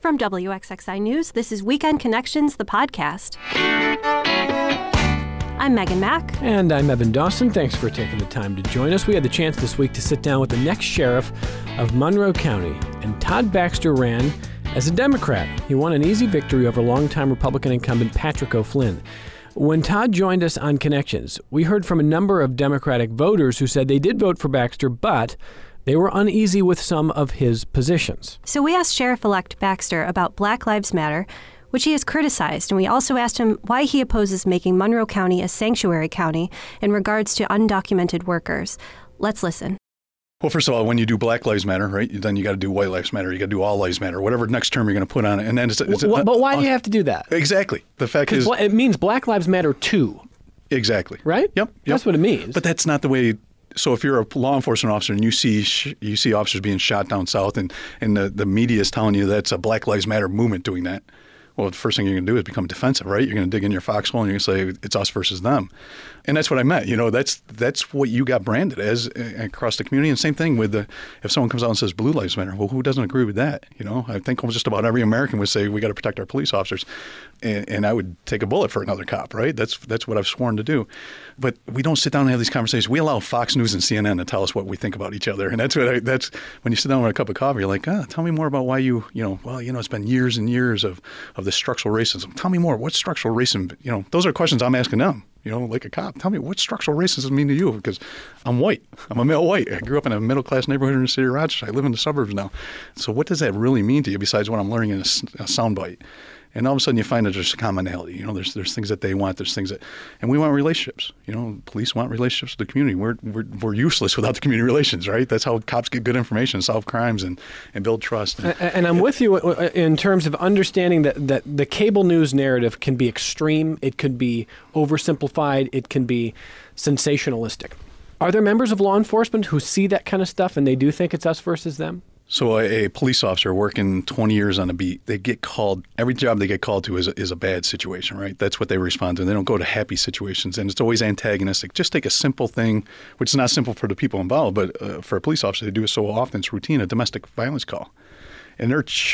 From WXXI News, this is Weekend Connections, the podcast. I'm Megan Mack. And I'm Evan Dawson. Thanks for taking the time to join us. We had the chance this week to sit down with the next sheriff of Monroe County, and Todd Baxter ran as a Democrat. He won an easy victory over longtime Republican incumbent Patrick O'Flynn. When Todd joined us on Connections, we heard from a number of Democratic voters who said they did vote for Baxter, but they were uneasy with some of his positions. So we asked Sheriff-elect Baxter about Black Lives Matter, which he has criticized, and we also asked him why he opposes making Monroe County a sanctuary county in regards to undocumented workers. Let's listen. Well, first of all, when you do Black Lives Matter, right, then you got to do White Lives Matter. You got to do All Lives Matter, whatever next term you're going to put on it. And then but why do you have to do that? Exactly. The fact is, it means Black Lives Matter too. Exactly. Right? Yep. That's what it means. But that's not the way. So if you're a law enforcement officer and you see officers being shot down south, and the media is telling you that's a Black Lives Matter movement doing that, well, the first thing you're going to do is become defensive, right? You're going to dig in your foxhole and you're going to say it's us versus them. And that's what I meant. You know, that's what you got branded as across the community. And same thing with if someone comes out and says Blue Lives Matter, well, who doesn't agree with that? You know, I think almost just about every American would say we got to protect our police officers. And I would take a bullet for another cop, right? That's what I've sworn to do. But we don't sit down and have these conversations. We allow Fox News and CNN to tell us what we think about each other. And that's when you sit down with a cup of coffee, you're like, tell me more about why it's been years and years of this structural racism. Tell me more. What's structural racism? You know, those are questions I'm asking them. You know, like a cop, tell me what structural racism mean to you? Because I'm white. I'm a male white. I grew up in a middle-class neighborhood in the city of Rochester. I live in the suburbs now. So what does that really mean to you besides what I'm learning in a soundbite? And all of a sudden you find that there's a commonality. You know, there's things that they want. There's things that, and we want relationships. You know, police want relationships with the community. We're useless without the community relations, right? That's how cops get good information, solve crimes, and build trust. And I'm with you in terms of understanding that the cable news narrative can be extreme. It could be oversimplified. It can be sensationalistic. Are there members of law enforcement who see that kind of stuff and they do think it's us versus them? So a police officer working 20 years on a beat, they get called, every job they get called to is a bad situation, right? That's what they respond to. They don't go to happy situations, and it's always antagonistic. Just take a simple thing, which is not simple for the people involved, but for a police officer, they do it so often, it's routine, a domestic violence call. And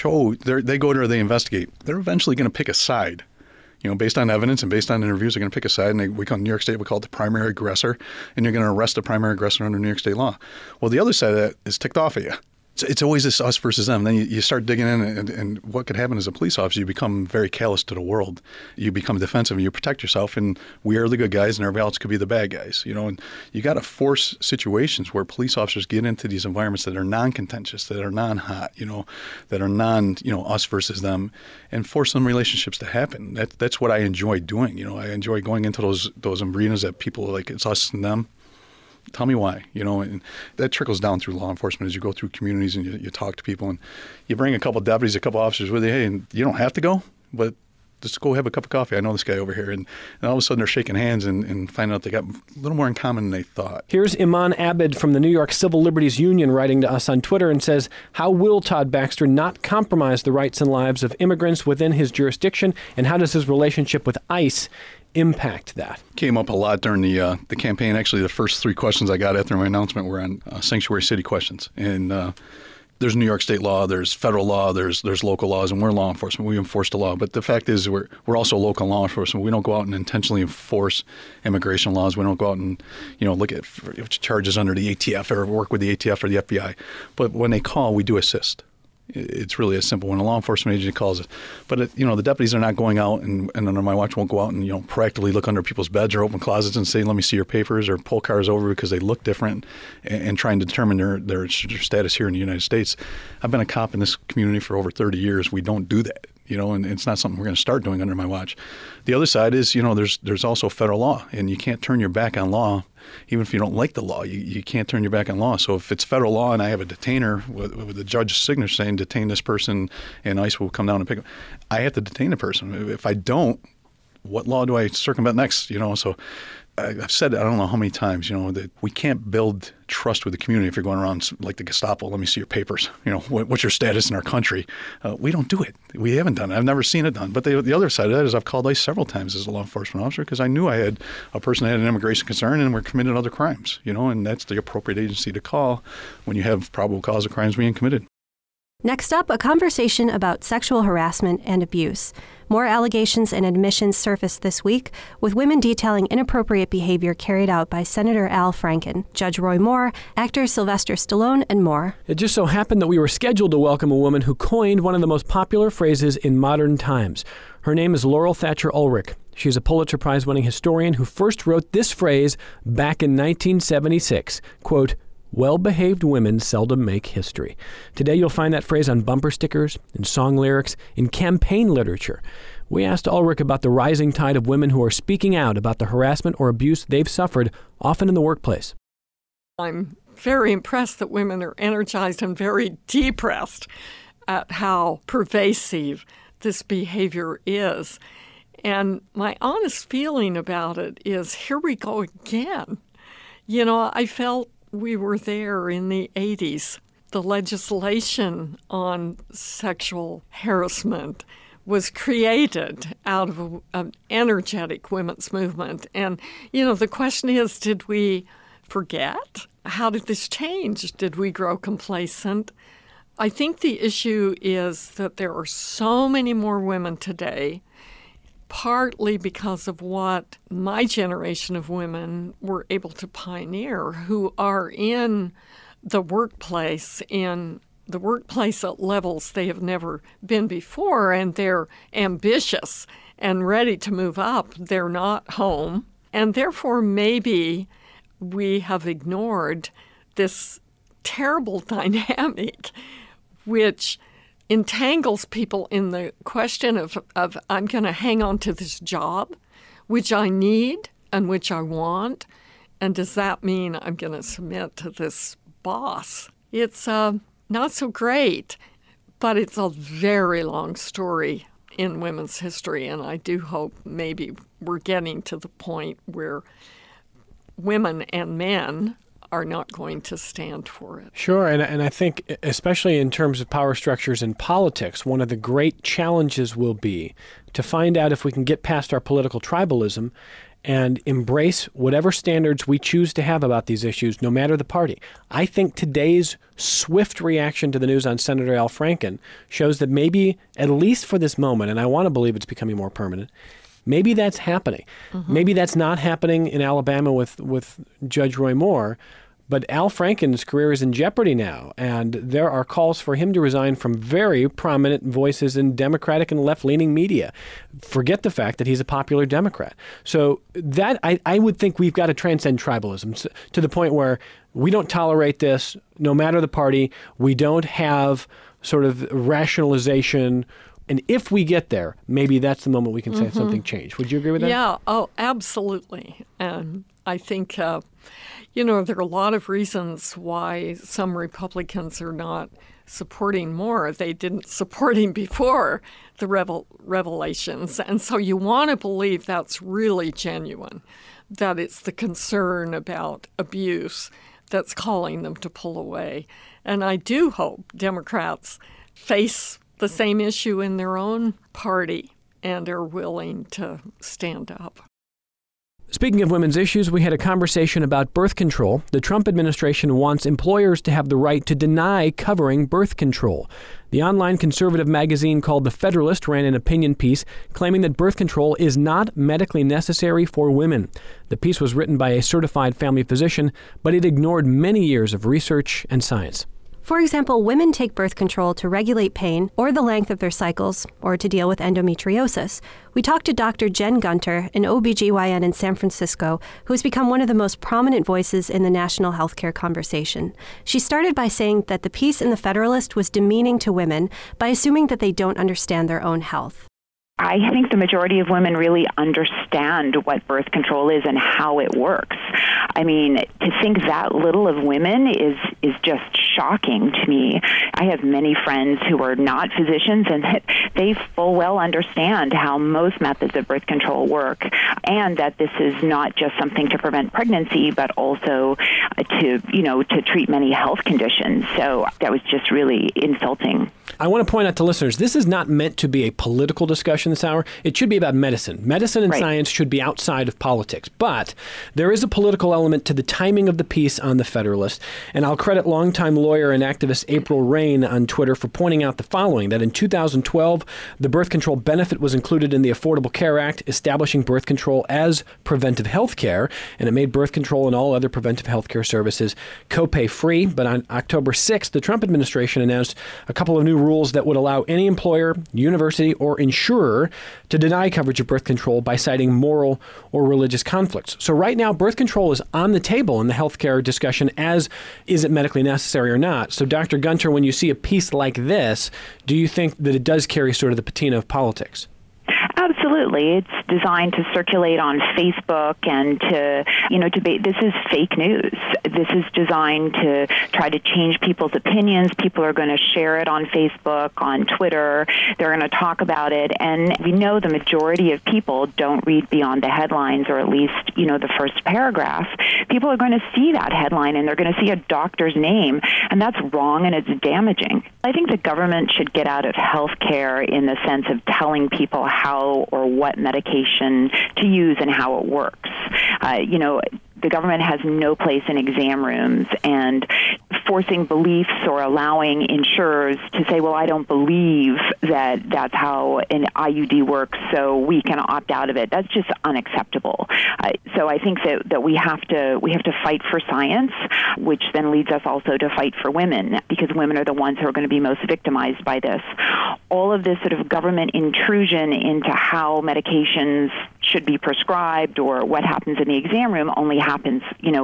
they go there, they investigate. They're eventually going to pick a side. You know, based on evidence and based on interviews, they're going to pick a side, and we call New York State, we call it the primary aggressor, and you're going to arrest the primary aggressor under New York State law. Well, the other side of that is ticked off at you. It's always this us versus them. Then you start digging in, and what could happen as a police officer, you become very callous to the world. You become defensive, and you protect yourself, and we are the good guys, and everybody else could be the bad guys. You know, and you got to force situations where police officers get into these environments that are non-contentious, that are non-hot, you know, that are us versus them, and force some relationships to happen. That's what I enjoy doing. You know, I enjoy going into those arenas that people are like, it's us and them. Tell me why, you know, and that trickles down through law enforcement as you go through communities and you talk to people, and you bring a couple of deputies, a couple of officers with you. Hey, and you don't have to go, but just go have a cup of coffee. I know this guy over here. And all of a sudden they're shaking hands and find out they got a little more in common than they thought. Here's Iman Abed from the New York Civil Liberties Union writing to us on Twitter and says, how will Todd Baxter not compromise the rights and lives of immigrants within his jurisdiction, and how does his relationship with ICE impact that? Came up a lot during the campaign. Actually, the first three questions I got after my announcement were on sanctuary city questions. And there's New York state law, there's federal law, there's local laws, and we're law enforcement. We enforce the law. But the fact is we're also local law enforcement. We don't go out and intentionally enforce immigration laws. We don't go out and look at charges under the ATF or work with the ATF or the FBI. But when they call, we do assist. It's really as simple when a law enforcement agency calls it. But the deputies are not going out and under my watch won't go out and proactively look under people's beds or open closets and say, let me see your papers, or pull cars over because they look different and trying to determine their status here in the United States. I've been a cop in this community for over 30 years. We don't do that. And it's not something we're going to start doing under my watch. The other side is, there's also federal law, and you can't turn your back on law, even if you don't like the law. You can't turn your back on law. So if it's federal law and I have a detainer with the judge's signature saying detain this person and ICE will come down and pick them, I have to detain the person. If I don't, what law do I circumvent next? So I've said it, I don't know how many times, that we can't build trust with the community if you're going around like the Gestapo, let me see your papers, what's your status in our country? We don't do it. We haven't done it. I've never seen it done. But the other side of that is I've called ICE several times as a law enforcement officer because I knew I had a person that had an immigration concern and were committed other crimes, and that's the appropriate agency to call when you have probable cause of crimes being committed. Next up, a conversation about sexual harassment and abuse. More allegations and admissions surfaced this week, with women detailing inappropriate behavior carried out by Senator Al Franken, Judge Roy Moore, actor Sylvester Stallone, and more. It just so happened that we were scheduled to welcome a woman who coined one of the most popular phrases in modern times. Her name is Laurel Thatcher Ulrich. She's a Pulitzer Prize-winning historian who first wrote this phrase back in 1976, quote, "Well-behaved women seldom make history." Today you'll find that phrase on bumper stickers, in song lyrics, in campaign literature. We asked Ulrich about the rising tide of women who are speaking out about the harassment or abuse they've suffered, often in the workplace. I'm very impressed that women are energized and very depressed at how pervasive this behavior is. And my honest feeling about it is, here we go again. You know, I felt we were there in the 80s. The legislation on sexual harassment was created out of an energetic women's movement. And, you know, the question is, did we forget? How did this change? Did we grow complacent? I think the issue is that there are so many more women today, partly because of what my generation of women were able to pioneer, who are in the workplace at levels they have never been before, and they're ambitious and ready to move up. They're not home. And therefore, maybe we have ignored this terrible dynamic which entangles people in the question of I'm going to hang on to this job, which I need and which I want, and does that mean I'm going to submit to this boss? It's not so great, but it's a very long story in women's history, and I do hope maybe we're getting to the point where women and men are not going to stand for it. Sure, and I think especially in terms of power structures in politics, one of the great challenges will be to find out if we can get past our political tribalism and embrace whatever standards we choose to have about these issues, no matter the party. I think today's swift reaction to the news on Senator Al Franken shows that maybe, at least for this moment, and I want to believe it's becoming more permanent, maybe that's happening. Mm-hmm. Maybe that's not happening in Alabama with Judge Roy Moore, but Al Franken's career is in jeopardy now, and there are calls for him to resign from very prominent voices in Democratic and left-leaning media. Forget the fact that he's a popular Democrat. So that I would think we've got to transcend tribalism to the point where we don't tolerate this, no matter the party. We don't have sort of rationalization. And if we get there, maybe that's the moment we can say something changed. Would you agree with that? Yeah, absolutely. And I think, there are a lot of reasons why some Republicans are not supporting Moore. They didn't support him before the revelations. And so you want to believe that's really genuine, that it's the concern about abuse that's calling them to pull away. And I do hope Democrats face the same issue in their own party and are willing to stand up. Speaking of women's issues, we had a conversation about birth control. The Trump administration wants employers to have the right to deny covering birth control. The online conservative magazine called The Federalist ran an opinion piece claiming that birth control is not medically necessary for women. The piece was written by a certified family physician, but it ignored many years of research and science. For example, women take birth control to regulate pain or the length of their cycles or to deal with endometriosis. We talked to Dr. Jen Gunter, an OBGYN in San Francisco, who has become one of the most prominent voices in the national healthcare conversation. She started by saying that the piece in The Federalist was demeaning to women by assuming that they don't understand their own health. I think the majority of women really understand what birth control is and how it works. I mean, to think that little of women is just shocking to me. I have many friends who are not physicians, and they full well understand how most methods of birth control work, and that this is not just something to prevent pregnancy, but also to treat many health conditions. So that was just really insulting. I want to point out to listeners, this is not meant to be a political discussion. discussion this hour. It should be about medicine. Medicine and Right. science should be outside of politics. But there is a political element to the timing of the piece on The Federalist. And I'll credit longtime lawyer and activist April Rain on Twitter for pointing out the following, that in 2012, the birth control benefit was included in the Affordable Care Act, establishing birth control as preventive health care, and it made birth control and all other preventive health care services copay free. But on October 6th, the Trump administration announced a couple of new rules that would allow any employer, university, or insurer to deny coverage of birth control by citing moral or religious conflicts. So right now, birth control is on the table in the healthcare discussion as is it medically necessary or not. So Dr. Gunter, when you see a piece like this, do you think that it does carry sort of the patina of politics? Absolutely. It's designed to circulate on Facebook and this is fake news. This is designed to try to change people's opinions. People are going to share it on Facebook, on Twitter. They're going to talk about it. And we know the majority of people don't read beyond the headlines, or at least, the first paragraph. People are going to see that headline and they're going to see a doctor's name, and that's wrong and it's damaging. I think the government should get out of healthcare in the sense of telling people how or what medication to use and how it works. The government has no place in exam rooms, and forcing beliefs or allowing insurers to say, well, I don't believe that that's how an IUD works, so we can opt out of it. That's just unacceptable. So I think that we have to fight for science, which then leads us also to fight for women, because women are the ones who are going to be most victimized by this. All of this sort of government intrusion into how medications should be prescribed or what happens in the exam room only happens,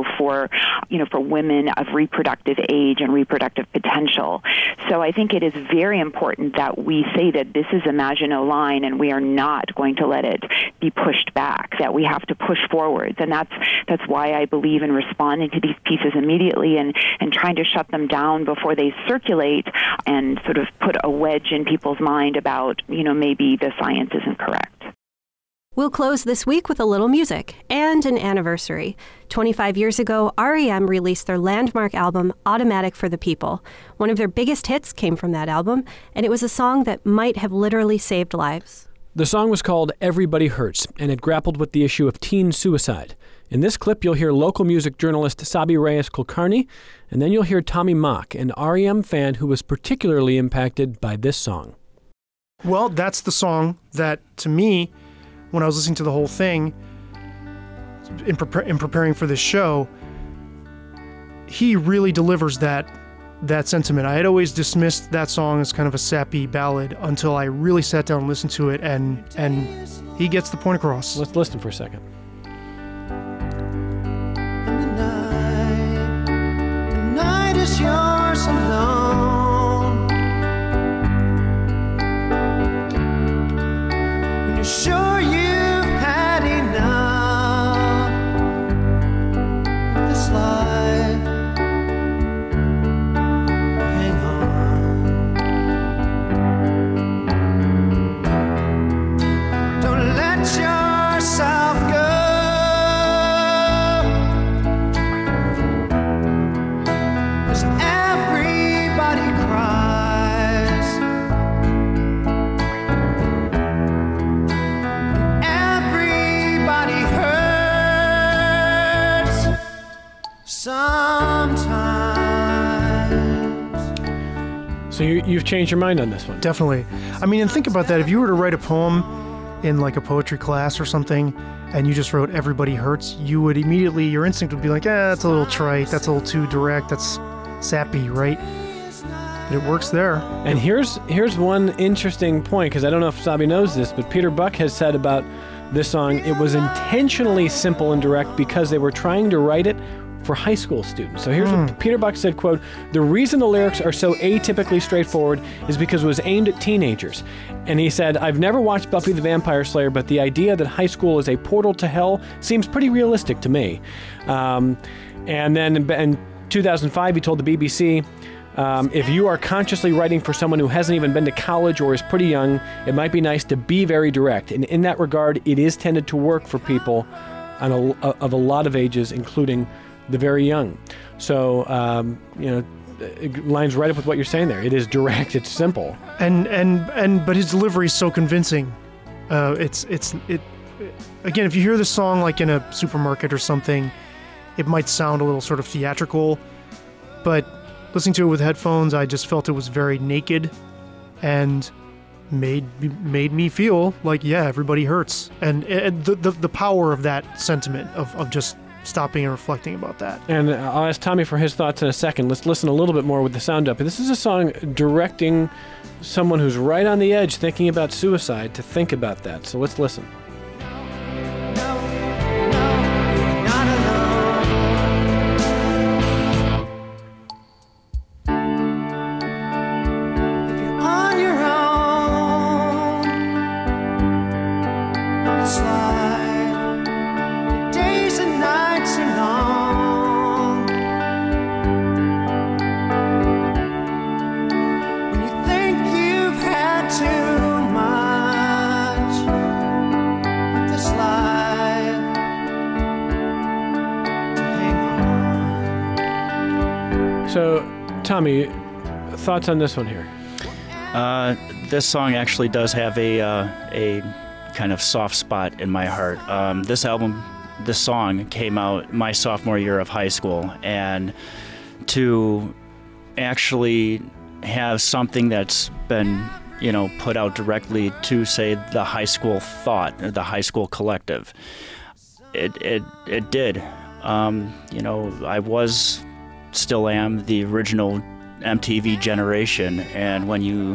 for women of reproductive age and reproductive potential. So I think it is very important that we say that this is a Maginot Line and we are not going to let it be pushed back, that we have to push forwards. And that's why I believe in responding to these pieces immediately and trying to shut them down before they circulate and sort of put a wedge in people's mind about, maybe the science isn't correct. We'll close this week with a little music and an anniversary. 25 years ago, R.E.M. released their landmark album, Automatic for the People. One of their biggest hits came from that album, and it was a song that might have literally saved lives. The song was called Everybody Hurts, and it grappled with the issue of teen suicide. In this clip, you'll hear local music journalist Sabi Reyes Kulkarni, and then you'll hear Tommy Mock, an R.E.M. fan who was particularly impacted by this song. Well, that's the song that, to me, when I was listening to the whole thing, in preparing for this show, he really delivers that sentiment. I had always dismissed that song as kind of a sappy ballad until I really sat down and listened to it, and he gets the point across. Let's listen for a second. The night is yours alone. When you're sure you've had enough of this life, hang on. Don't let yourself go. 'Cause everybody cries. Everybody hurts sometimes. So you've changed your mind on this one. Definitely. I mean, and think about that. If you were to write a poem in like a poetry class or something, and you just wrote Everybody Hurts, you would immediately, your instinct would be like, that's a little trite, that's a little too direct, that's sappy, right? But it works there. And here's one interesting point, because I don't know if Sabi knows this, but Peter Buck has said about this song, it was intentionally simple and direct because they were trying to write it for high school students. So here's what Peter Buck said, quote, "The reason the lyrics are so atypically straightforward is because it was aimed at teenagers." And he said, "I've never watched Buffy the Vampire Slayer, but the idea that high school is a portal to hell seems pretty realistic to me." And then in 2005, he told the BBC, if you are consciously writing for someone who hasn't even been to college or is pretty young, it might be nice to be very direct. And in that regard, it is tended to work for people of a lot of ages, including the very young. So, it lines right up with what you're saying there. It is direct, it's simple. But his delivery is so convincing Again, if you hear this song like in a supermarket or something, it might sound a little sort of theatrical, but listening to it with headphones, I just felt it was very naked and made me feel like, yeah, everybody hurts. And the power of that sentiment of just stopping and reflecting about that. And I'll ask Tommy for his thoughts in a second. Let's listen a little bit more with the sound up. This is a song directing someone who's right on the edge thinking about suicide to think about that. So let's listen. So, Tommy, thoughts on this one here? This song actually does have a kind of soft spot in my heart. This song came out my sophomore year of high school, and to actually have something that's been, put out directly to, say, the high school thought, or the high school collective, it did. I still am the original MTV generation, and when you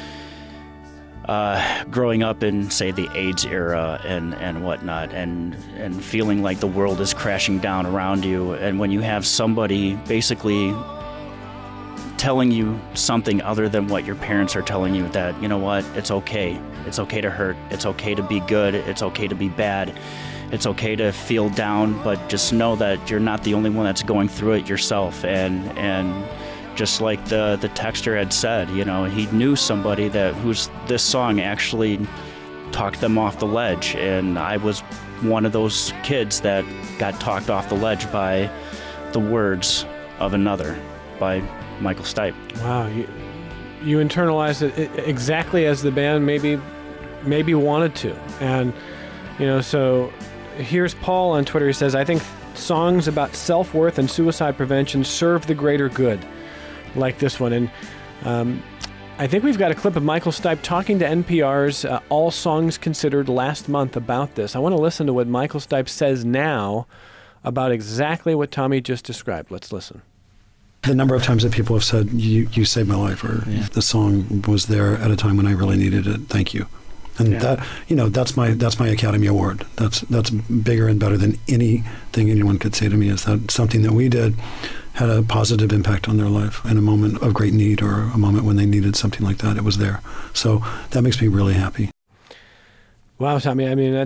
growing up in, say, the AIDS era and whatnot, and feeling like the world is crashing down around you, and when you have somebody basically telling you something other than what your parents are telling you, that, you know what, it's okay to hurt, it's okay to be good, it's okay to be bad, it's okay to feel down, but just know that you're not the only one that's going through it yourself. And just like the texter had said, he knew somebody whose this song actually talked them off the ledge, and I was one of those kids that got talked off the ledge by The Words of Another by Michael Stipe. Wow, you internalized it exactly as the band maybe wanted to, and so. Here's Paul on Twitter. He says, I think songs about self-worth and suicide prevention serve the greater good, like this one. And I think we've got a clip of Michael Stipe talking to NPR's All Songs Considered last month about this. I want to listen to what Michael Stipe says now about exactly what Tommy just described. Let's listen. The number of times that people have said, you saved my life, or the song was there at a time when I really needed it. Thank you. And that's my Academy Award. That's bigger and better than anything anyone could say to me, is that something that we did had a positive impact on their life in a moment of great need, or a moment when they needed something like that. It was there. So that makes me really happy. Wow, Tommy. I mean,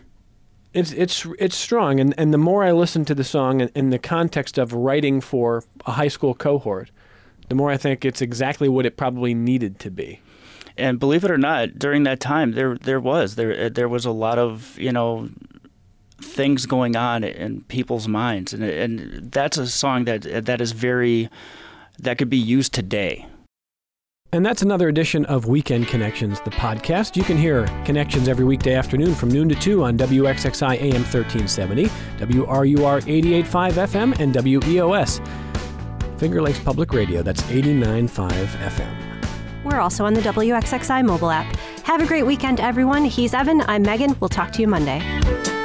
it's strong. And the more I listen to the song in the context of writing for a high school cohort, the more I think it's exactly what it probably needed to be. And believe it or not, during that time, there was a lot of things going on in people's minds, and that's a song that could be used today. And that's another edition of Weekend Connections, the podcast. You can hear Connections every weekday afternoon from noon to 2 on WXXI AM 1370, WRUR 88.5 FM, and WEOS Finger Lakes Public Radio. That's 89.5 FM. We're also on the WXXI mobile app. Have a great weekend, everyone. He's Evan. I'm Megan. We'll talk to you Monday.